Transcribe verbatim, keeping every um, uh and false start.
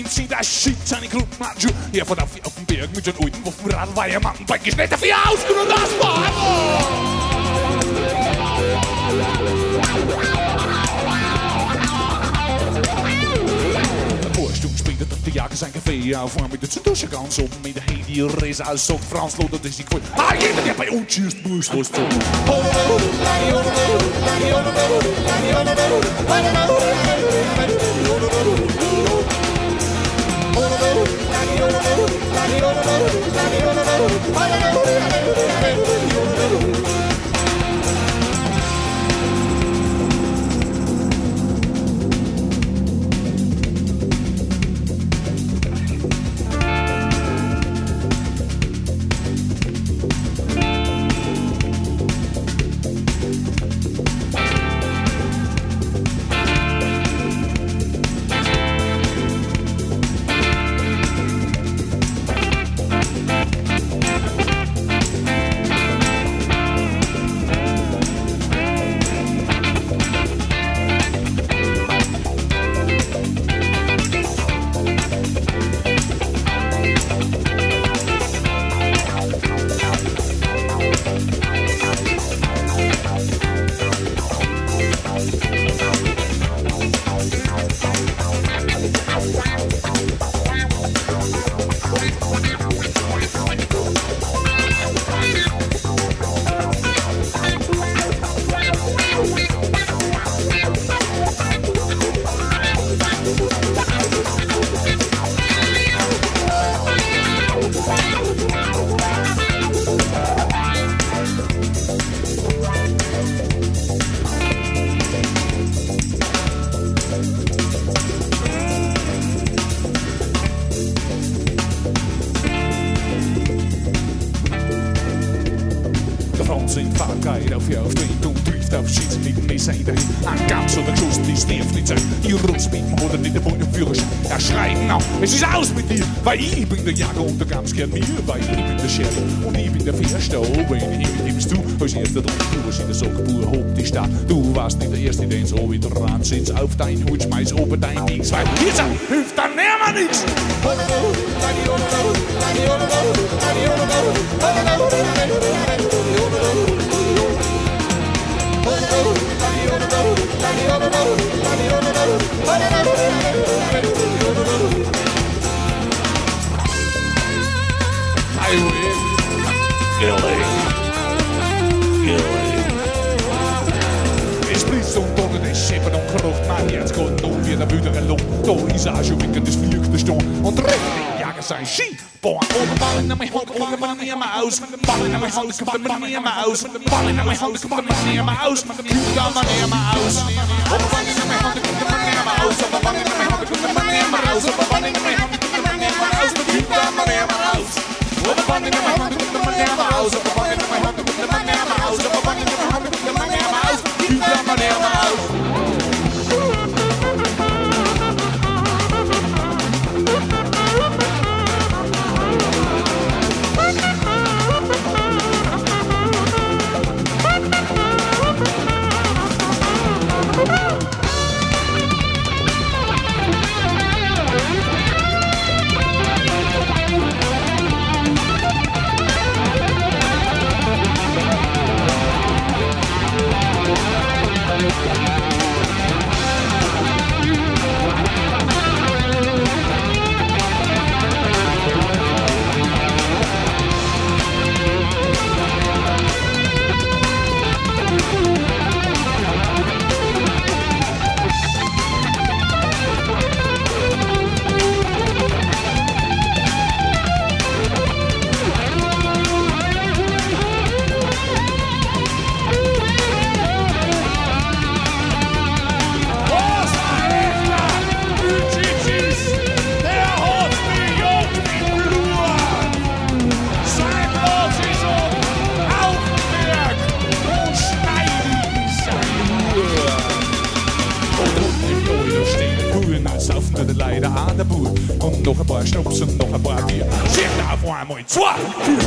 Min tid er shit, han i klub, man jo. Her får der fire auf den Berg mit den Uden, hvorfor ret var jeg manden, bræk i snit, der fire afskud, der er spart. De jagen zijn café af voor met de douchekans op met de hele race uit sok Frans loopt dat is die kwijt. Maar je bent bij ons juist moeiteloos toch. Es ist aus mit dir, weil ich bin der Jäger und du ganz gern mir, weil ich bin der Sheriff und ich bin der Fährste. Wenn ich gibst du, als erster dran, du hast in der Sockenbuhr, hopp die Stadt. Du warst nicht der Erste, den so wieder ran sitzt auf dein Hut, schmeiß oben dein Dings, weil hier sagt, hilft dann nimmer nix. Highway, Gilly, Gilly. Es blies und donner, es scheppert und kracht, mein Herz geht noch wieder wieder in Luft. Da ist auch schon wieder das Fliegende Sturm und recht die Jäger sein Ski. Boah, oben ballen in mein Haut, kommt man nicht mehr aus. Ballen in mein Haut, kommt man nicht mehr aus. Ballen in mein Haut, kommt man nicht mehr aus. Kommt man nicht mehr aus. Oben ballen in mein Haut, kommt man nicht mehr aus. Oben ballen in mein Haut, kommt man nicht mehr aus. Oben ballen in mein Haut, kommt man nicht mehr aus. Kommt man nicht mehr aus. Oben ballen in mein Haut, kommt man nicht mehr aus. Oben ballen in mein Haut, kommt man nicht mehr aus. Oben ballen in mein Haut, kommt man nicht mehr aus. Kommt man nicht mehr aus. Leider aan de boer. Om nog een paar snoeps en nog een paar bier. Zeg nou voor hem mooi. Zwaar!